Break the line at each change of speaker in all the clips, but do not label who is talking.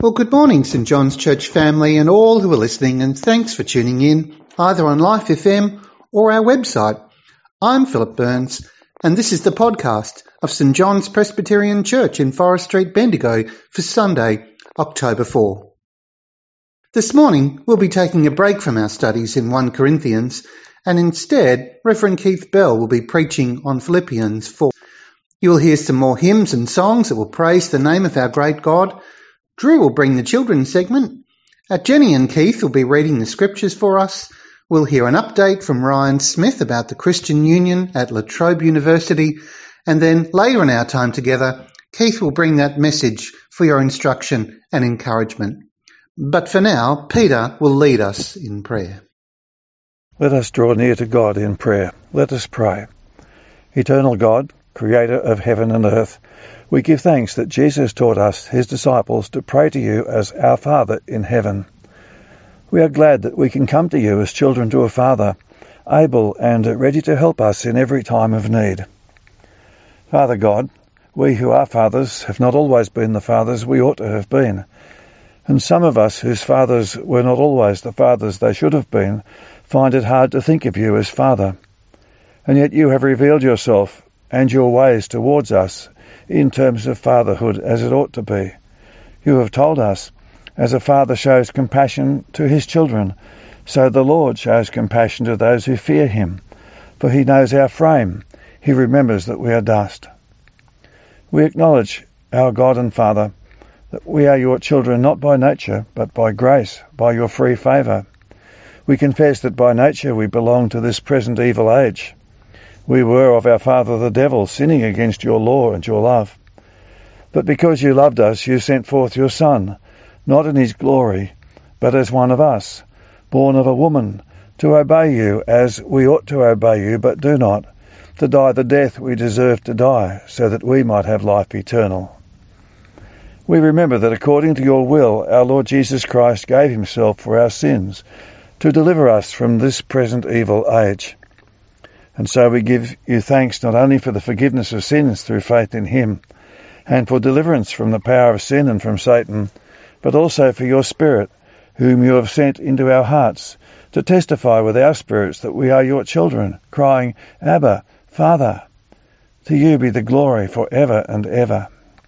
Well, good morning, St John's Church family and all who are listening, and thanks for tuning in, either on Life FM or our website. I'm Philip Burns, and this is the podcast of St John's Presbyterian Church in Forest Street, Bendigo for Sunday, October 4. This morning, we'll be taking a break from our studies in 1 Corinthians, and instead, Reverend Keith Bell will be preaching on Philippians 4. You will hear some more hymns and songs that will praise the name of our great God. Drew will bring the children's segment. Jenny and Keith will be reading the scriptures for us. We'll hear an update from Ryan Smith about the Christian Union at La Trobe University. And then later in our time together, Keith will bring that message for your instruction and encouragement. But for now, Peter will lead us in prayer.
Let us draw near to God in prayer. Let us pray. Eternal God, Creator of heaven and earth, we give thanks that Jesus taught us, his disciples, to pray to you as our Father in heaven. We are glad that we can come to you as children to a Father, able and ready to help us in every time of need. Father God, we who are fathers have not always been the fathers we ought to have been, and some of us whose fathers were not always the fathers they should have been find it hard to think of you as Father. And yet you have revealed yourself and your ways towards us in terms of fatherhood as it ought to be. You have told us, as a father shows compassion to his children, so the Lord shows compassion to those who fear him. For he knows our frame, he remembers that we are dust. We acknowledge, our God and Father, that we are your children not by nature, but by grace, by your free favour. We confess that by nature we belong to this present evil age. We were of our father the devil, sinning against your law and your love. But because you loved us, you sent forth your Son, not in his glory, but as one of us, born of a woman, to obey you as we ought to obey you, but do not, to die the death we deserve to die, so that we might have life eternal. We remember that according to your will, our Lord Jesus Christ gave himself for our sins, to deliver us from this present evil age. And so we give you thanks not only for the forgiveness of sins through faith in him, and for deliverance from the power of sin and from Satan, but also for your Spirit, whom you have sent into our hearts, to testify with our spirits that we are your children, crying, Abba, Father. To you be the glory for ever and ever.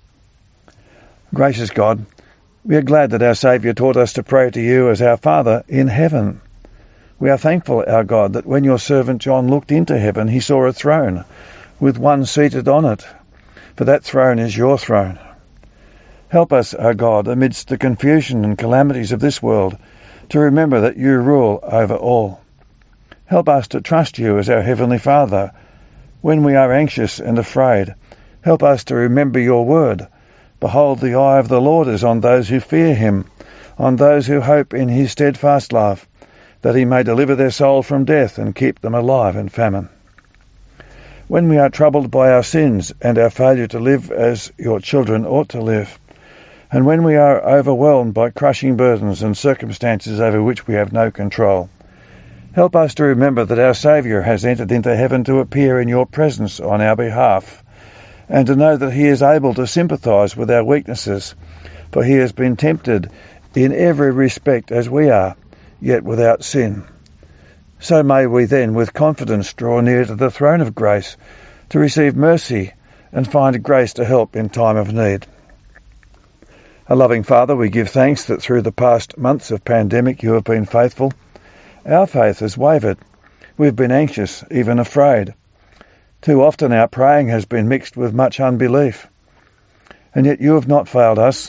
Gracious God, we are glad that our Saviour taught us to pray to you as our Father in heaven. We are thankful, our God, that when your servant John looked into heaven, he saw a throne with one seated on it, for that throne is your throne. Help us, our God, amidst the confusion and calamities of this world, to remember that you rule over all. Help us to trust you as our Heavenly Father. When we are anxious and afraid, help us to remember your word. Behold, the eye of the Lord is on those who fear him, on those who hope in his steadfast love, that he may deliver their soul from death and keep them alive in famine. When we are troubled by our sins and our failure to live as your children ought to live, and when we are overwhelmed by crushing burdens and circumstances over which we have no control, help us to remember that our Saviour has entered into heaven to appear in your presence on our behalf, and to know that he is able to sympathise with our weaknesses, for he has been tempted in every respect as we are, yet without sin. So may we then with confidence draw near to the throne of grace to receive mercy and find grace to help in time of need. Our loving Father, we give thanks that through the past months of pandemic you have been faithful. Our faith has wavered. We've been anxious, even afraid. Too often our praying has been mixed with much unbelief. And yet you have not failed us.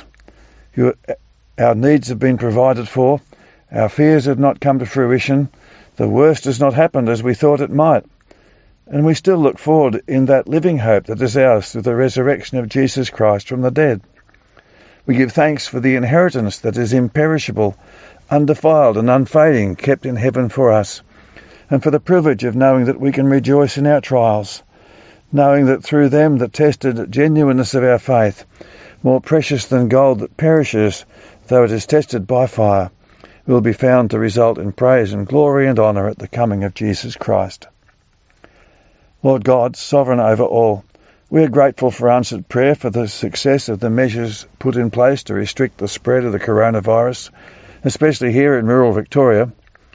Our needs have been provided for. Our fears have not come to fruition. The worst has not happened as we thought it might. And we still look forward in that living hope that is ours through the resurrection of Jesus Christ from the dead. We give thanks for the inheritance that is imperishable, undefiled and unfading, kept in heaven for us, and for the privilege of knowing that we can rejoice in our trials, knowing that through them the tested genuineness of our faith, more precious than gold that perishes, though it is tested by fire, will be found to result in praise and glory and honour at the coming of Jesus Christ. Lord God, sovereign over all, We are grateful for answered prayer for the success of the measures put in place to restrict the spread of the coronavirus, especially here in rural Victoria.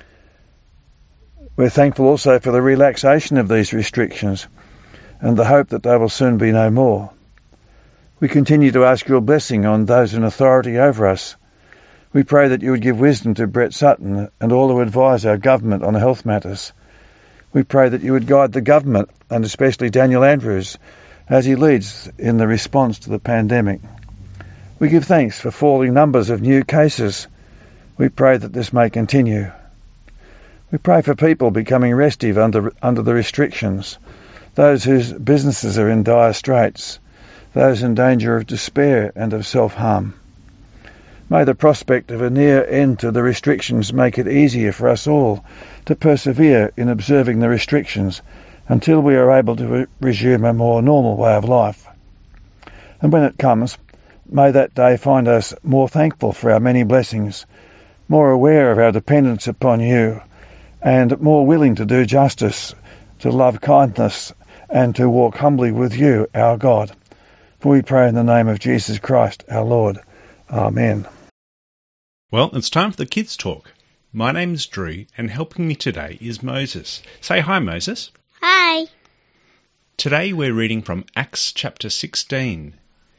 We're thankful also for the relaxation of these restrictions and the hope that they will soon be no more. We continue to ask your blessing on those in authority over us. We pray that you would give wisdom to Brett Sutton and all who advise our government on health matters. We pray that you would guide the government, and especially Daniel Andrews, as he leads in the response to the pandemic. We give thanks for falling numbers of new cases. We pray that this may continue. We pray for people becoming restive under the restrictions, those whose businesses are in dire straits, those in danger of despair and of self-harm. May the prospect of a near end to the restrictions make it easier for us all to persevere in observing the restrictions until we are able to resume a more normal way of life. And when it comes, may that day find us more thankful for our many blessings, more aware of our dependence upon you, and more willing to do justice, to love kindness, and to walk humbly with you, our God. For we pray in the name of Jesus Christ, our Lord. Amen.
Well, it's time for the Kids Talk. My name's Drew, and helping me today is Moses. Say hi, Moses.
Hi.
Today we're reading from Acts chapter 16.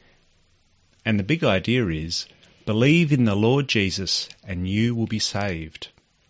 And the big idea is, believe in the Lord Jesus and you will be saved.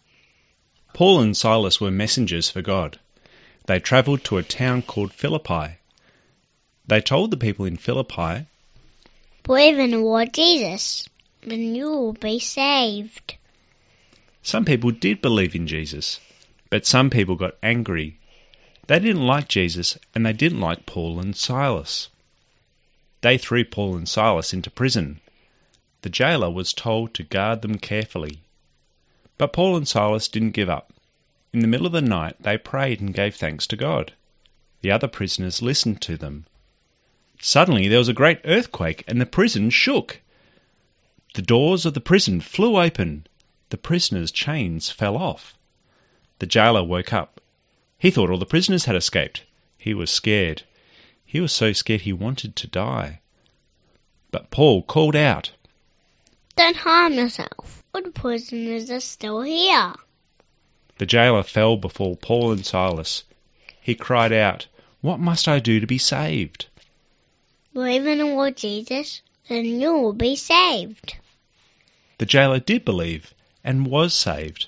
Paul and Silas were messengers for God. They travelled to a town called Philippi. They told the people in Philippi,
Believe in the Lord Jesus, and you will be saved.
Some people did believe in Jesus, but some people got angry. They didn't like Jesus, and they didn't like Paul and Silas. They threw Paul and Silas into prison. The jailer was told to guard them carefully. But Paul and Silas didn't give up. In the middle of the night, they prayed and gave thanks to God. The other prisoners listened to them. Suddenly there was a great earthquake, and the prison shook. The doors of the prison flew open. The prisoners' chains fell off. The jailer woke up. He thought all the prisoners had escaped. He was scared. He was so scared he wanted to die. But Paul called out,
Don't harm yourself, for the prisoners are still here.
The jailer fell before Paul and Silas. He cried out, What must I do to be saved?
Believe in the Lord Jesus, then you will be saved.
The jailer did believe and was saved.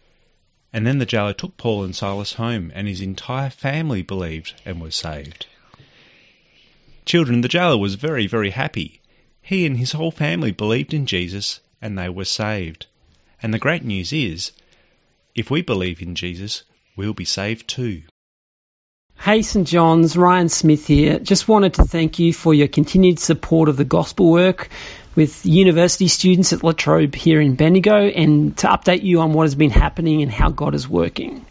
And then the jailer took Paul and Silas home, and his entire family believed and was saved. Children, the jailer was very, very happy. He and his whole family believed in Jesus, and they were saved. And the great news is, if we believe in Jesus, we'll be saved too.
Hey St John's, Ryan Smith here. Just wanted to thank you for your continued support of the gospel work with university students at La Trobe here in Bendigo, and to update you on what has been happening and how God is working.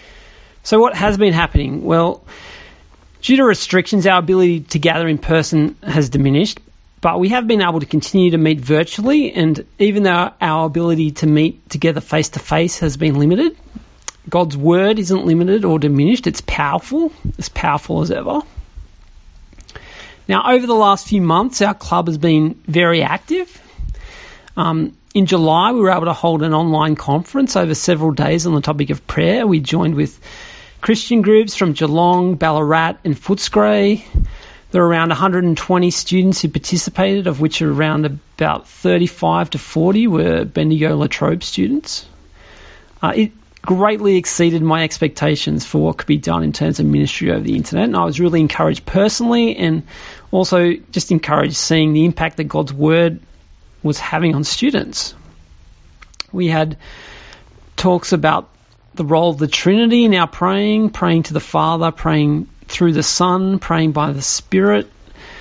So what has been happening? Well, due to restrictions, our ability to gather in person has diminished, but we have been able to continue to meet virtually, and even though our ability to meet together face-to-face has been limited, God's word isn't limited or diminished. It's powerful as ever. Now, over the last few months, our club has been very active. In July, we were able to hold an online conference over several days on the topic of prayer. We joined with Christian groups from Geelong, Ballarat and Footscray. There were around 120 students who participated, of which around about 35 to 40 were Bendigo La Trobe students. It greatly exceeded my expectations for what could be done in terms of ministry over the internet, and I was really encouraged personally, and also just encouraged seeing the impact that God's word was having on students. We had talks about the role of the Trinity in our praying to the Father, praying through the Son, praying by the Spirit.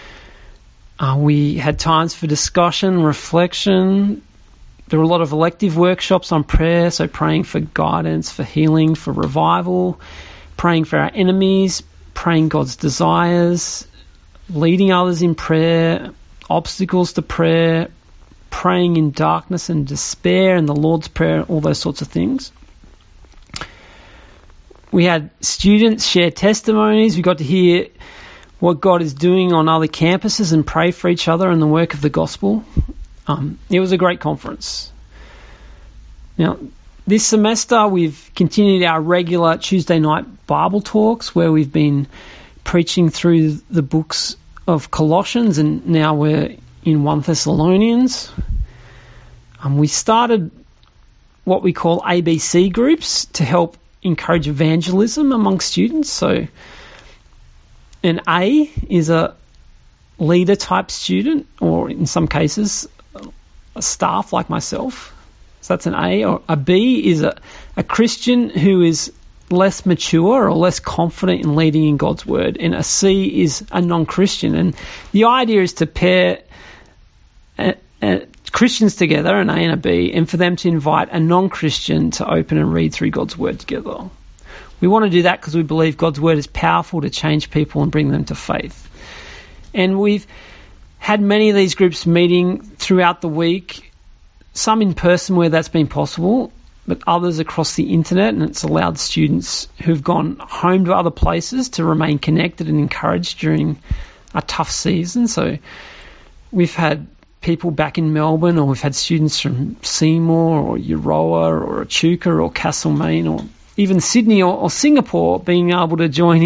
We had times for discussion, reflection. There were a lot of elective workshops on prayer, so praying for guidance, for healing, for revival, praying for our enemies, praying God's desires, leading others in prayer, obstacles to prayer, praying in darkness and despair, and the Lord's Prayer, all those sorts of things. We had students share testimonies. We got to hear what God is doing on other campuses and pray for each other and the work of the gospel. It was a great conference. Now, this semester we've continued our regular Tuesday night Bible talks where we've been preaching through the books of Colossians, and now we're in 1 Thessalonians. We started what we call ABC groups to help encourage evangelism among students. So an A is a leader type student, or in some cases a staff like myself. So that's an A. Or a B is a Christian who is less mature or less confident in leading in God's word. And a C is a non-Christian. And the idea is to pair Christians together, an A and a B, and for them to invite a non-Christian to open and read through God's word together. We want to do that because we believe God's word is powerful to change people and bring them to faith. And we've had many of these groups meeting throughout the week, some in person where that's been possible, but others across the internet, and it's allowed students who've gone home to other places to remain connected and encouraged during a tough season. So we've had people back in Melbourne, or we've had students from Seymour or Euroa or Echuca or Castlemaine or even Sydney or Singapore being able to join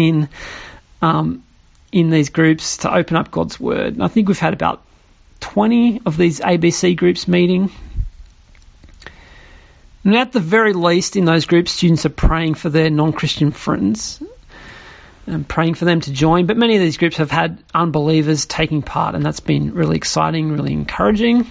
in these groups to open up God's word. And I think we've had about 20 of these ABC groups meeting. And at the very least in those groups, students are praying for their non-Christian friends and praying for them to join. But many of these groups have had unbelievers taking part, and that's been really exciting, really encouraging.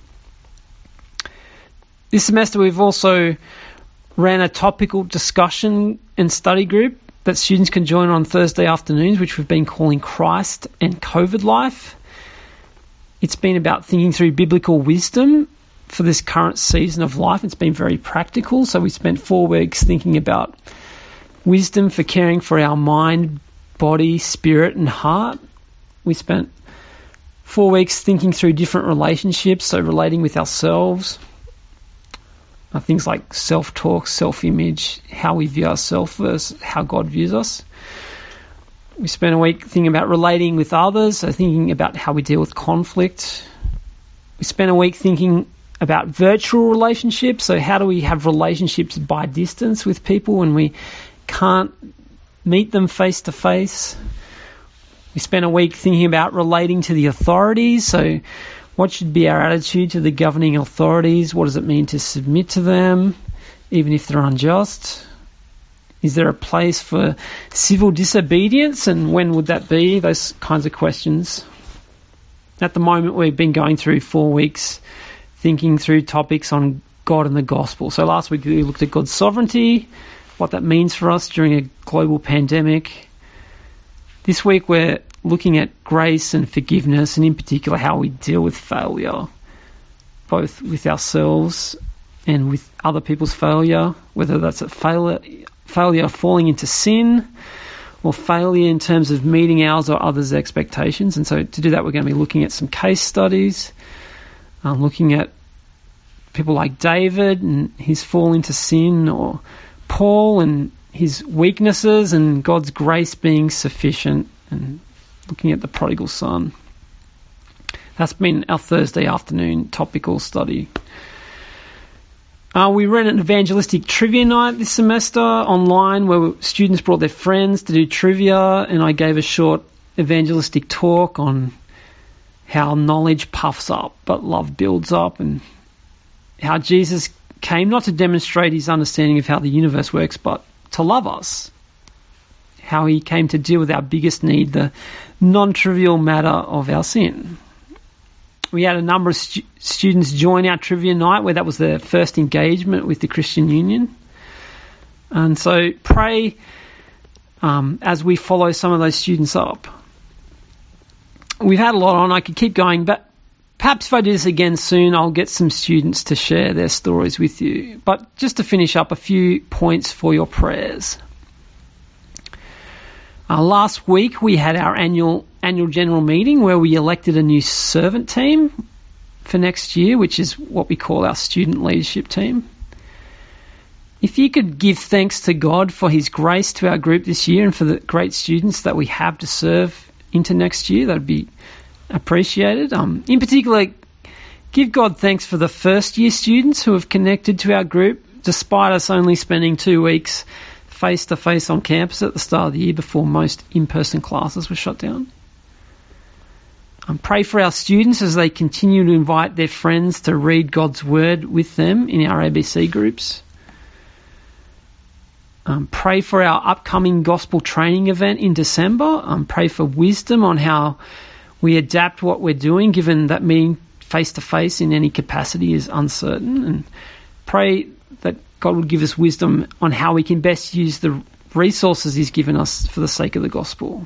This semester we've also ran a topical discussion and study group that students can join on Thursday afternoons, which we've been calling Christ and COVID Life. It's been about thinking through biblical wisdom for this current season of life. It's been very practical. So we spent 4 weeks thinking about wisdom for caring for our mind, body, spirit, and heart. We spent 4 weeks thinking through different relationships, so relating with ourselves, things like self-talk, self-image, how we view ourselves versus how God views us. We spent a week thinking about relating with others, so thinking about how we deal with conflict. We spent a week thinking about virtual relationships, so how do we have relationships by distance with people when we can't meet them face to face. We spent a week thinking about relating to the authorities, so what should be our attitude to the governing authorities? What does it mean to submit to them, even if they're unjust? Is there a place for civil disobedience, and when would that be? Those kinds of questions. At the moment, we've been going through 4 weeks thinking through topics on God and the gospel. So last week we looked at God's sovereignty, what that means for us during a global pandemic. This week we're looking at grace and forgiveness, and in particular how we deal with failure, both with ourselves and with other people's failure, whether that's a failure falling into sin or failure in terms of meeting ours or others' expectations. And so to do that, we're going to be looking at some case studies, looking at people like David and his fall into sin, or Paul and his weaknesses and God's grace being sufficient, and looking at the prodigal son. That's been our Thursday afternoon topical study. We ran an evangelistic trivia night this semester online where students brought their friends to do trivia, and I gave a short evangelistic talk on how knowledge puffs up but love builds up, and how Jesus came not to demonstrate his understanding of how the universe works but to love us. How he came to deal with our biggest need, the non-trivial matter of our sin. We had a number of students join our trivia night where that was their first engagement with the Christian Union. And so pray as we follow some of those students up. We've had a lot on. I could keep going, but perhaps if I do this again soon, I'll get some students to share their stories with you. But just to finish up, a few points for your prayers. Last week we had our annual general meeting where we elected a new servant team for next year, which is what we call our student leadership team. If you could give thanks to God for his grace to our group this year and for the great students that we have to serve into next year. That'd be appreciated. In particular, give God thanks for the first-year students who have connected to our group, despite us only spending 2 weeks face-to-face on campus at the start of the year before most in-person classes were shut down. Pray for our students as they continue to invite their friends to read God's Word with them in our ABC groups. Pray for our upcoming gospel training event in December. Pray for wisdom on how we adapt what we're doing, given that meeting face-to-face in any capacity is uncertain. And pray that God would give us wisdom on how we can best use the resources He's given us for the sake of the gospel.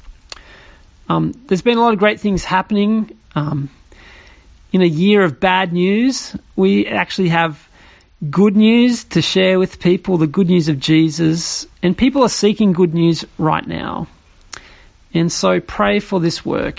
There's been a lot of great things happening. In a year of bad news, we actually have good news to share with people, the good news of Jesus, and people are seeking good news right now. And so pray for this work.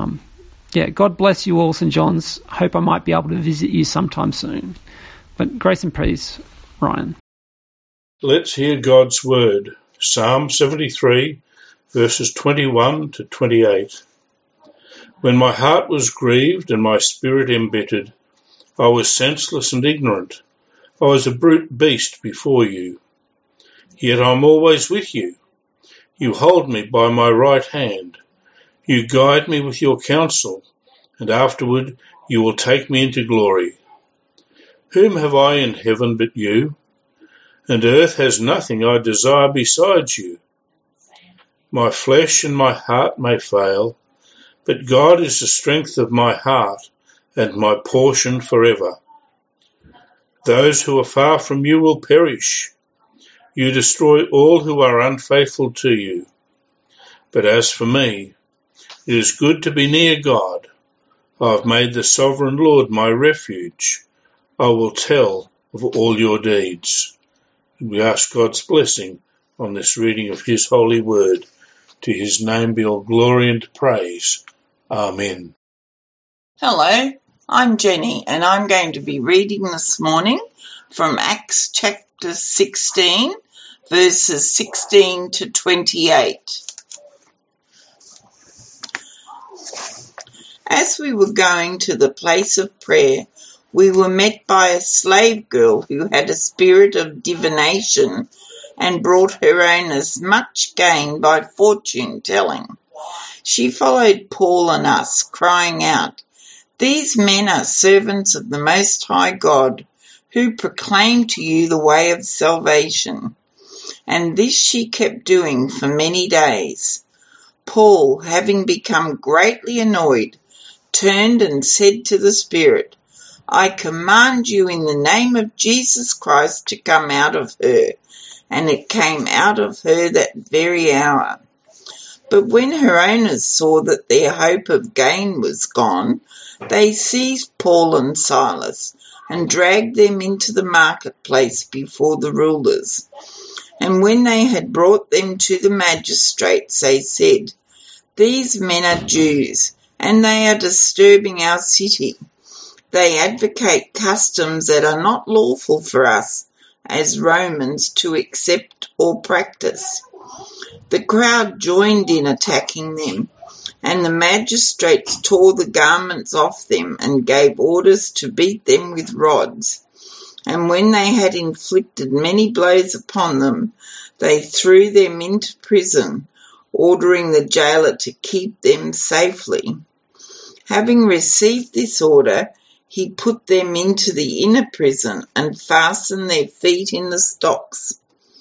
God bless you all, St. John's. Hope I might be able to visit you sometime soon. But grace and peace, Ryan.
Let's hear God's word. Psalm 73, verses 21 to 28. When my heart was grieved and my spirit embittered, I was senseless and ignorant. I was a brute beast before you. Yet I'm always with you. You hold me by my right hand. You guide me with your counsel, and afterward you will take me into glory. Whom have I in heaven but you? And earth has nothing I desire besides you. My flesh and my heart may fail, but God is the strength of my heart and my portion forever. Those who are far from you will perish. You destroy all who are unfaithful to you. But as for me, it is good to be near God. I have made the sovereign Lord my refuge. I will tell of all your deeds. We ask God's blessing on this reading of His holy word. To His name be all glory and praise. Amen.
Hello, I'm Jenny, and I'm going to be reading this morning from Acts chapter 16, verses 16 to 28. As we were going to the place of prayer, we were met by a slave girl who had a spirit of divination and brought her owners much gain by fortune telling. She followed Paul and us, crying out, "These men are servants of the Most High God, who proclaim to you the way of salvation." And this she kept doing for many days. Paul, having become greatly annoyed, turned and said to the spirit, "I command you in the name of Jesus Christ to come out of her." And it came out of her that very hour. But when her owners saw that their hope of gain was gone, they seized Paul and Silas and dragged them into the marketplace before the rulers. And when they had brought them to the magistrates, they said, "These men are Jews, and they are disturbing our city. They advocate customs that are not lawful for us as Romans to accept or practice." The crowd joined in attacking them, and the magistrates tore the garments off them and gave orders to beat them with rods. And when they had inflicted many blows upon them, they threw them into prison, ordering the jailer to keep them safely. Having received this order, he put them into the inner prison and fastened their feet in the stocks.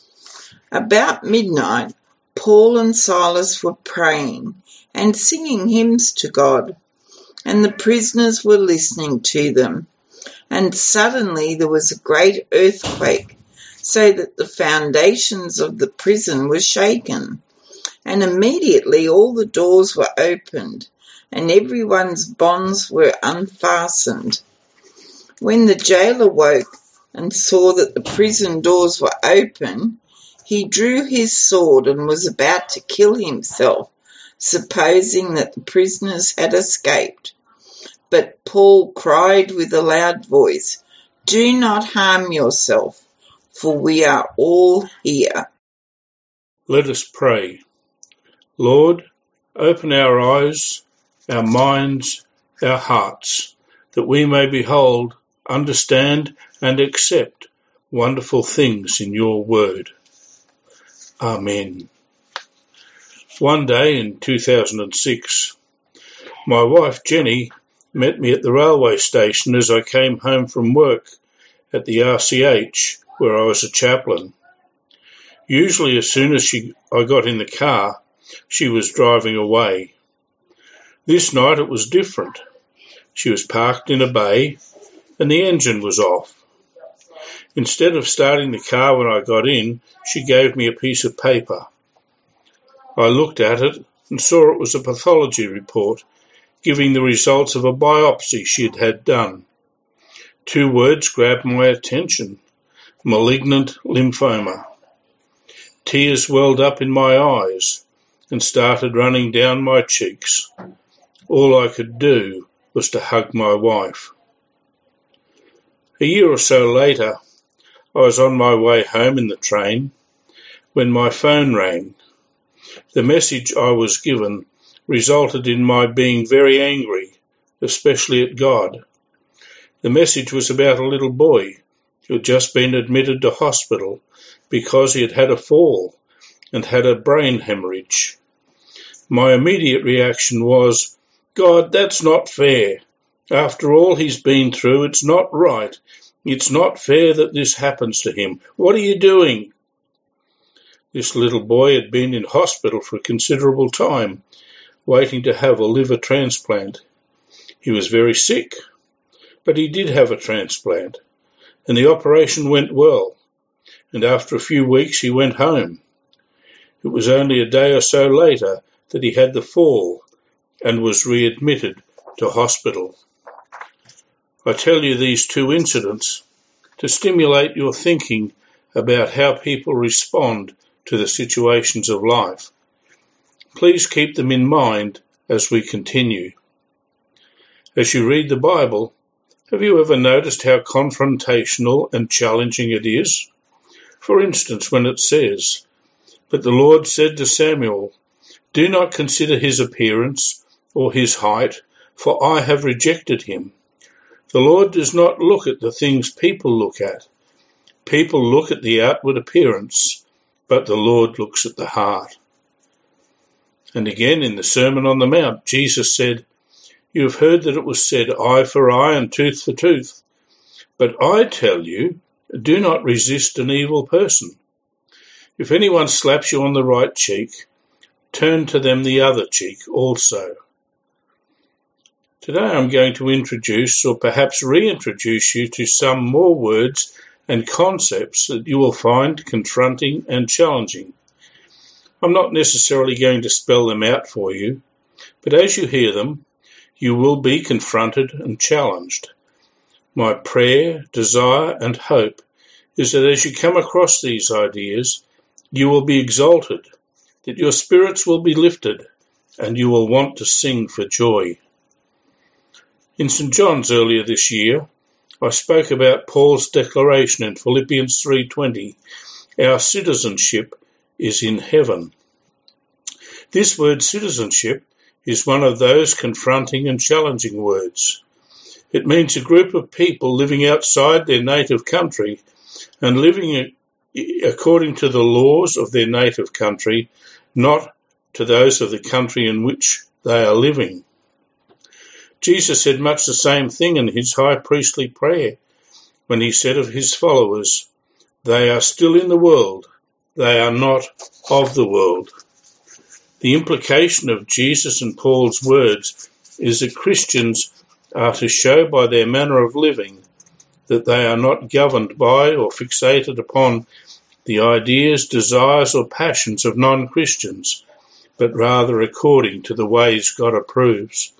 About midnight, Paul and Silas were praying and singing hymns to God, and the prisoners were listening to them. And suddenly there was a great earthquake, so that the foundations of the prison were shaken. And immediately all the doors were opened, and everyone's bonds were unfastened. When the jailer woke and saw that the prison doors were open, he drew his sword and was about to kill himself, supposing that the prisoners had escaped. But Paul cried with a loud voice, "Do not harm yourself, for we are all here."
Let us pray. Lord, Open our eyes, our minds, our hearts, that we may behold, understand, and accept wonderful things in your word. Amen. One day in 2006, my wife Jenny met me at the railway station as I came home from work at the RCH, where I was a chaplain. Usually as soon as I got in the car, she was driving away. This night it was different. She was parked in a bay and the engine was off. Instead of starting the car when I got in, she gave me a piece of paper. I looked at it and saw it was a pathology report giving the results of a biopsy she had had done. 2 words grabbed my attention: malignant lymphoma. Tears welled up in my eyes and started running down my cheeks. All I could do was to hug my wife. A year or so later, I was on my way home in the train when my phone rang. The message I was given resulted in my being very angry, especially at God. The message was about a little boy who had just been admitted to hospital because he had had a fall and had a brain hemorrhage. My immediate reaction was, God, that's not fair. After all he's been through, it's not right. It's not fair that this happens to him. What are you doing? This little boy had been in hospital for a considerable time, waiting to have a liver transplant. He was very sick, but he did have a transplant, and the operation went well, and after a few weeks he went home. It was only a day or so later that he had the fall and was readmitted to hospital. I tell you these 2 incidents to stimulate your thinking about how people respond to the situations of life. Please keep them in mind as we continue. As you read the Bible, have you ever noticed how confrontational and challenging it is? For instance, when it says, "But the Lord said to Samuel, do not consider his appearance or his height, for I have rejected him." The Lord does not look at the things people look at. People look at the outward appearance, but the Lord looks at the heart. And again in the Sermon on the Mount, Jesus said, "You have heard that it was said, eye for eye and tooth for tooth. But I tell you, do not resist an evil person. If anyone slaps you on the right cheek, turn to them the other cheek also." Today I'm going to introduce or perhaps reintroduce you to some more words and concepts that you will find confronting and challenging. I'm not necessarily going to spell them out for you, but as you hear them, you will be confronted and challenged. My prayer, desire, and hope is that as you come across these ideas, you will be exalted, that your spirits will be lifted, and you will want to sing for joy. In St. John's earlier this year, I spoke about Paul's declaration in Philippians 3:20, our citizenship is in heaven. This word citizenship is one of those confronting and challenging words. It means a group of people living outside their native country and living according to the laws of their native country, not to those of the country in which they are living. Jesus said much the same thing in his high priestly prayer when he said of his followers, "They are still in the world, they are not of the world." The implication of Jesus and Paul's words is that Christians are to show by their manner of living that they are not governed by or fixated upon the ideas, desires, or passions of non-Christians, but rather according to the ways God approves.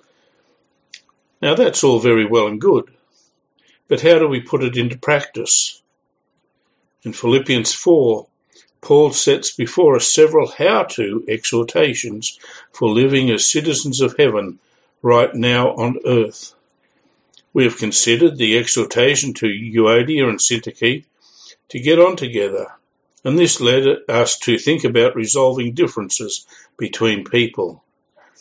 Now that's all very well and good, but how do we put it into practice? In Philippians 4, Paul sets before us several how-to exhortations for living as citizens of heaven right now on earth. We have considered the exhortation to Euodia and Syntyche to get on together, and this led us to think about resolving differences between people.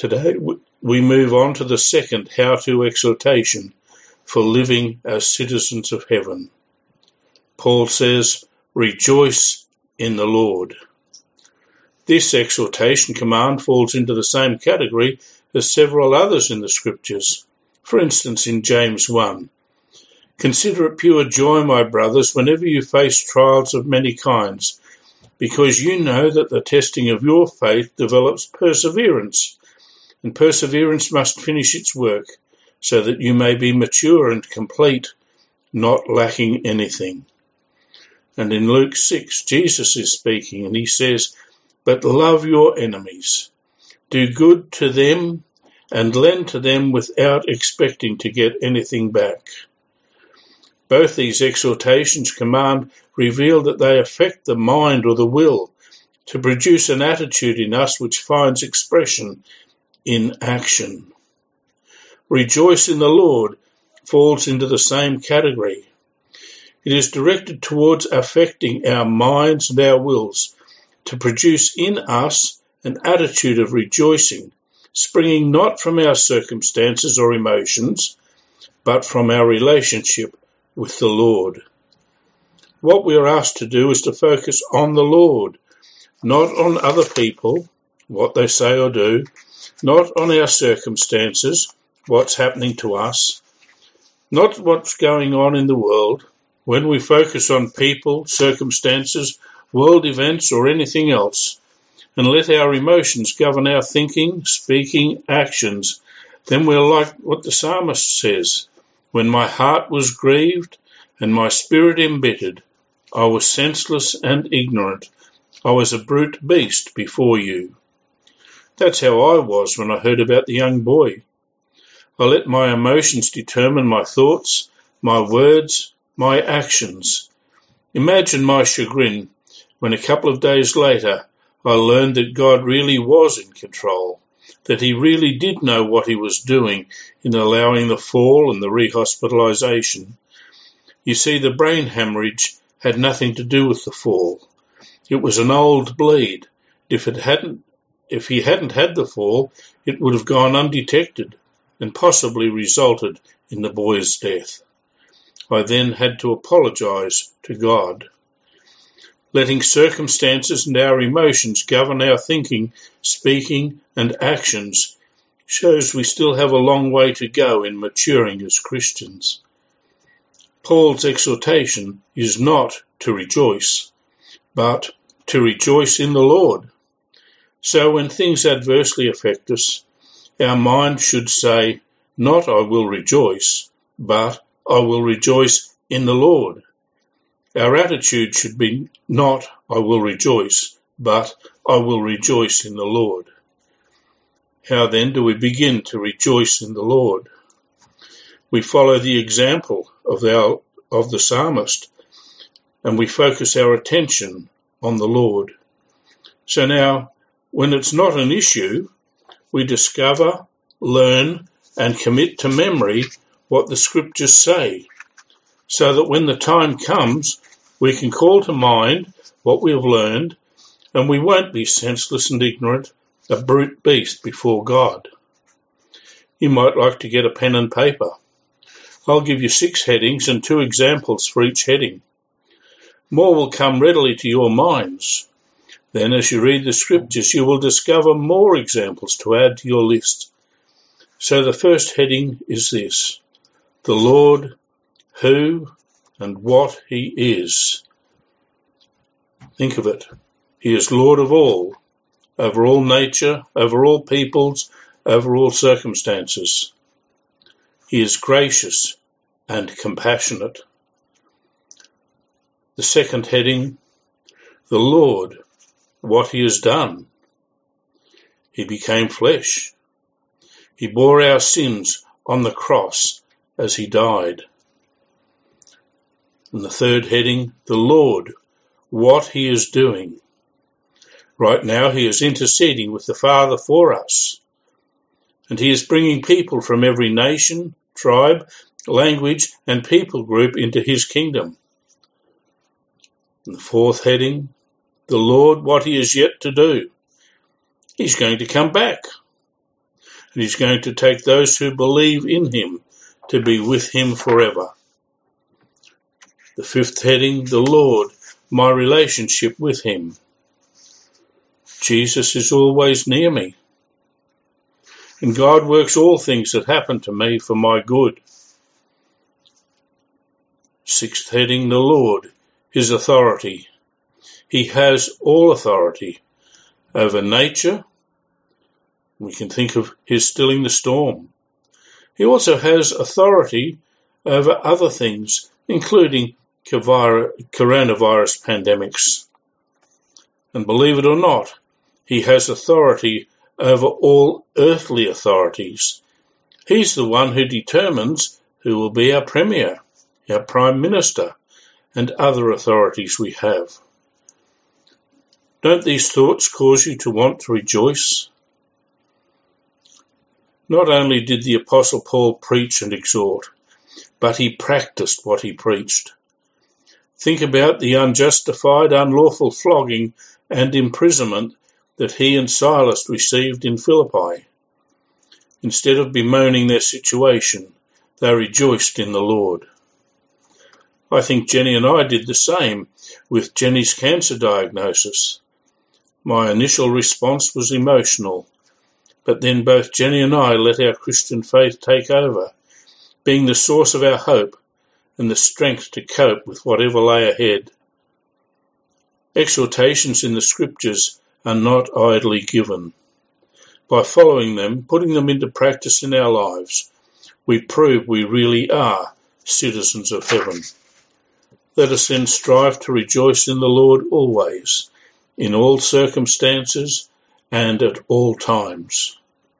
Today we move on to the second how-to exhortation for living as citizens of heaven. Paul says, "Rejoice in the Lord." This exhortation command falls into the same category as several others in the Scriptures. For instance, in James 1, "Consider it pure joy, my brothers, whenever you face trials of many kinds, because you know that the testing of your faith develops perseverance, and perseverance must finish its work, so that you may be mature and complete, not lacking anything." And in Luke 6, Jesus is speaking, and he says, "But love your enemies, do good to them, and lend to them without expecting to get anything back." Both these exhortations command reveal that they affect the mind or the will to produce an attitude in us which finds expression in action. Rejoice in the Lord falls into the same category. It is directed towards affecting our minds and our wills to produce in us an attitude of rejoicing, springing not from our circumstances or emotions, but from our relationship with the Lord. What we are asked to do is to focus on the Lord, not on other people, what they say or do, not on our circumstances, what's happening to us, not what's going on in the world. When we focus on people, circumstances, world events, or anything else, and let our emotions govern our thinking, speaking, actions, then we're like what the psalmist says, "When my heart was grieved and my spirit embittered, I was senseless and ignorant. I was a brute beast before you." That's how I was when I heard about the young boy. I let my emotions determine my thoughts, my words, my actions. Imagine my chagrin when a couple of days later I learned that God really was in control, that he really did know what he was doing in allowing the fall and the rehospitalization. You see, the brain hemorrhage had nothing to do with the fall. It was an old bleed. If he hadn't had the fall, it would have gone undetected and possibly resulted in the boy's death. I then had to apologize to God. Letting circumstances and our emotions govern our thinking, speaking, and actions shows we still have a long way to go in maturing as Christians. Paul's exhortation is not to rejoice, but to rejoice in the Lord. So when things adversely affect us, our mind should say, not "I will rejoice," but "I will rejoice in the Lord." Our attitude should be not "I will rejoice," but "I will rejoice in the Lord." How then do we begin to rejoice in the Lord? We follow the example of the psalmist, and we focus our attention on the Lord. So now, when it's not an issue, we discover, learn, and commit to memory what the Scriptures say, so that when the time comes, we can call to mind what we have learned, and we won't be senseless and ignorant, a brute beast before God. You might like to get a pen and paper. I'll give you 6 headings and 2 examples for each heading. More will come readily to your minds. Then, as you read the Scriptures, you will discover more examples to add to your list. So the first heading is this: the Lord, who and what he is. Think of it. He is Lord of all, over all nature, over all peoples, over all circumstances. He is gracious and compassionate. The second heading, the Lord, what he has done. He became flesh. He bore our sins on the cross as he died. And the third heading, the Lord, what he is doing. Right now he is interceding with the Father for us. And he is bringing people from every nation, tribe, language, and people group into his kingdom. And the fourth heading, the Lord, what he is yet to do. He's going to come back. and he's going to take those who believe in him to be with him forever. The fifth heading, the Lord, my relationship with him. Jesus is always near me, and God works all things that happen to me for my good. Sixth heading, the Lord, his authority. He has all authority over nature. We can think of his stilling the storm. He also has authority over other things, including coronavirus pandemics. And believe it or not, he has authority over all earthly authorities. He's the one who determines who will be our Premier, our Prime Minister, and other authorities we have. Don't these thoughts cause you to want to rejoice? Not only did the Apostle Paul preach and exhort, but he practiced what he preached. Think about the unjustified, unlawful flogging and imprisonment that he and Silas received in Philippi. Instead of bemoaning their situation, they rejoiced in the Lord. I think Jenny and I did the same with Jenny's cancer diagnosis. My initial response was emotional, but then both Jenny and I let our Christian faith take over, being the source of our hope and the strength to cope with whatever lay ahead. Exhortations in the Scriptures are not idly given. By following them, putting them into practice in our lives, we prove we really are citizens of heaven. Let us then strive to rejoice in the Lord always, in all circumstances and at all times.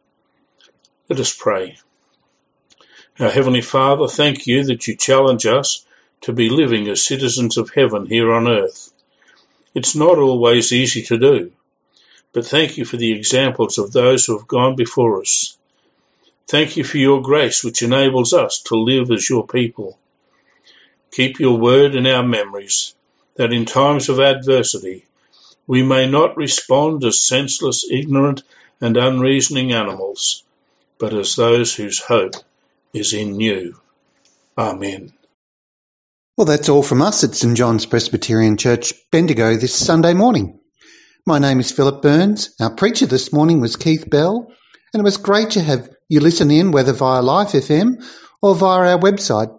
Let us pray. Our Heavenly Father, thank you that you challenge us to be living as citizens of heaven here on earth. It's not always easy to do, but thank you for the examples of those who have gone before us. Thank you for your grace which enables us to live as your people. Keep your word in our memories, that in times of adversity we may not respond as senseless, ignorant and unreasoning animals, but as those whose hope is in you. Amen.
Well, that's all from us at St John's Presbyterian Church, Bendigo, this Sunday morning. My name is Philip Burns. Our preacher this morning was Keith Bell, and it was great to have you listen in, whether via Life FM or via our website,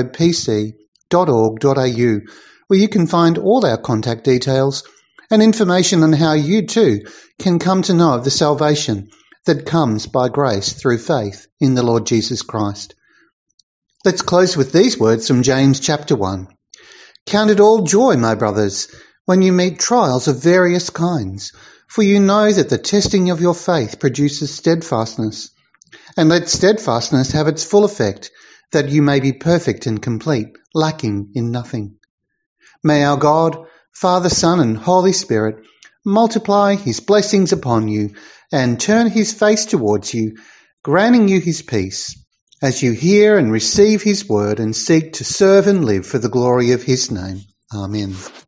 bendigopc.org.au, where you can find all our contact details and information on how you too can come to know of the salvation that comes by grace through faith in the Lord Jesus Christ. Let's close with these words from James chapter 1. Count it all joy, my brothers, when you meet trials of various kinds, for you know that the testing of your faith produces steadfastness. And let steadfastness have its full effect, that you may be perfect and complete, lacking in nothing. May our God, Father, Son, and Holy Spirit multiply his blessings upon you and turn his face towards you, granting you his peace, as you hear and receive his word and seek to serve and live for the glory of his name. Amen.